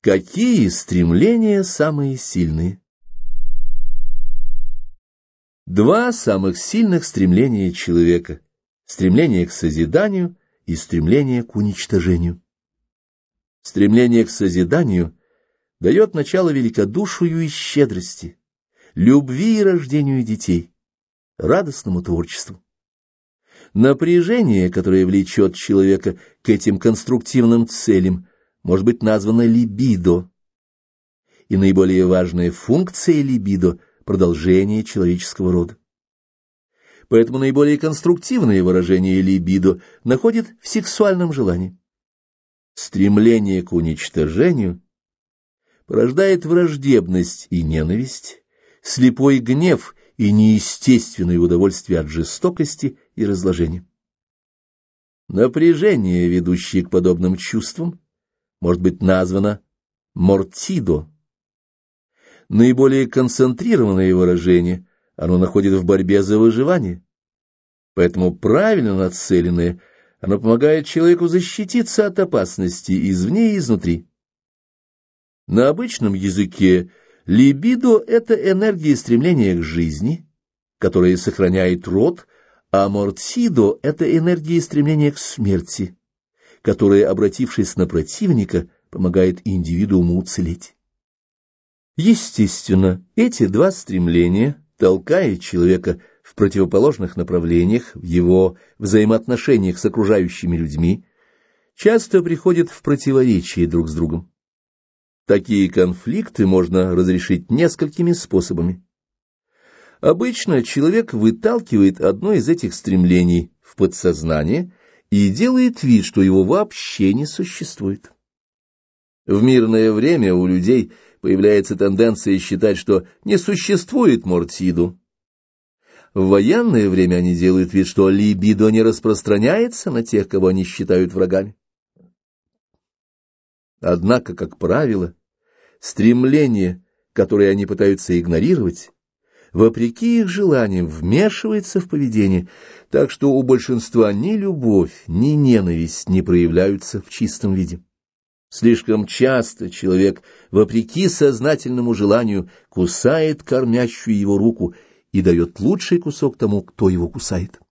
Какие стремления самые сильные? Два самых сильных стремления человека — стремление к созиданию и стремление к уничтожению. Стремление к созиданию дает начало великодушию и щедрости, любви и рождению детей, радостному творчеству. Напряжение, которое влечет человека к этим конструктивным целям, может быть названо либидо. И наиболее важная функция либидо — продолжение человеческого рода. Поэтому наиболее конструктивное выражение либидо находит в сексуальном желании. Стремление к уничтожению порождает враждебность и ненависть, слепой гнев и неестественное удовольствие от жестокости и разложения. Напряжение, ведущее к подобным чувствам, может быть названо мортидо. Наиболее концентрированное выражение оно находит в борьбе за выживание. Поэтому правильно нацеленное оно помогает человеку защититься от опасности извне и изнутри. На обычном языке либидо — это энергия стремления к жизни, которая сохраняет род, а мортидо — это энергия стремления к смерти, которая, обратившись на противника, помогает индивидууму уцелеть. Естественно, эти два стремления, толкая человека в противоположных направлениях, в его взаимоотношениях с окружающими людьми, часто приходят в противоречие друг с другом. Такие конфликты можно разрешить несколькими способами. Обычно человек выталкивает одно из этих стремлений в подсознание и делает вид, что его вообще не существует. В мирное время у людей появляется тенденция считать, что не существует мортидо. В военное время они делают вид, что либидо не распространяется на тех, кого они считают врагами. Однако, как правило, стремление, которое они пытаются игнорировать, вопреки их желаниям вмешивается в поведение, так что у большинства ни любовь, ни ненависть не проявляются в чистом виде. Слишком часто человек, вопреки сознательному желанию, кусает кормящую его руку и дает лучший кусок тому, кто его кусает.